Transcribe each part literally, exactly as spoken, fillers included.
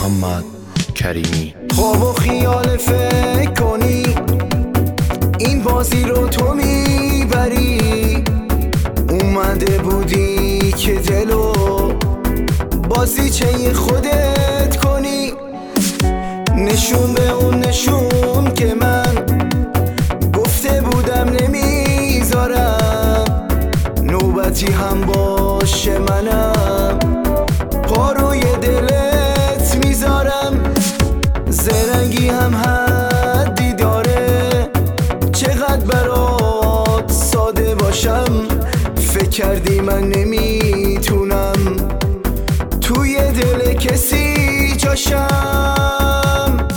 محمد کریمی. خواب و خیال فکر کنی این بازی رو تو میبری، اومده بودی که دلو بازیچه خودت کنی. نشون به اون نشون که من گفته بودم نمیذارم، نوبتی هم باشه منم پا روی دلت میذارم. زرنگی هم حدی داره، چقدر برات ساده باشم. فکر کردی من نمیتونم توی دل کسی جاشم.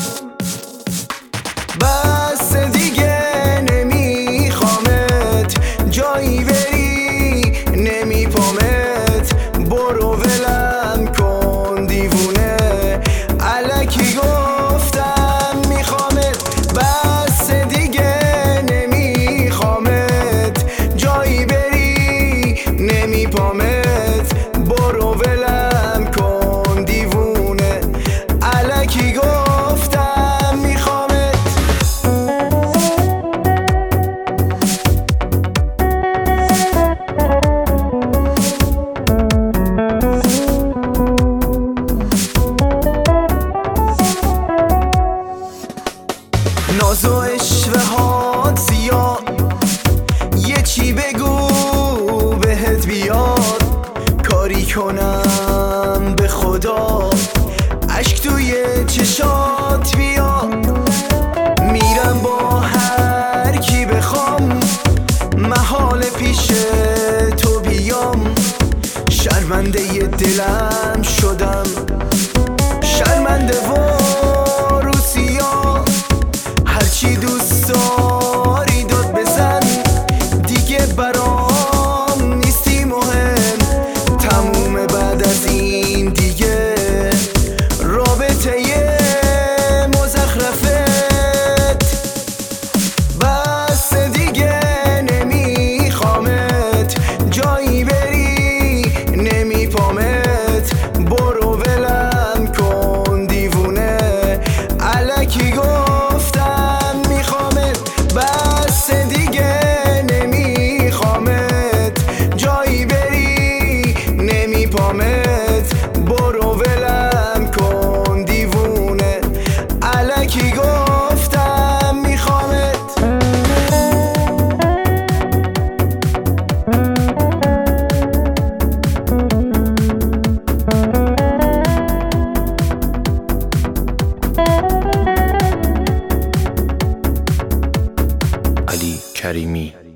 بس دیگه نمیخوامت جایی بری، نمیپامت برو ولم کن دیوونه، الکی گفتم میخوامت. بس دیگه نمیخوامت جایی بری، نمیپامت برو ولم کن دیوونه، الکی گفتم میخوامت. ناز و عشوه هات زیاد، یه چی بگو بهت بیاد، کاری کنم به خدا اشک توی چشات بیاد. میرم با هر کی بخوام محال پیش تو بیام، شرمنده ی دلم شدم، شرمنده و روسیا. هرچی دوست داری داد بزن، دیگه برام نیستی مهم. تموم بعد از این دیگه رابطه مزخرفت. بس دیگه نمیخوامت جایی بری، نمیپامت برو ولم کن دیوونه، الکی گفتم میخوامت. بس دیگه نمیخوامت جایی بری، نمیپامت برو ولم کن دیوونه، الکی گفتم میخوامت. علی کریمی.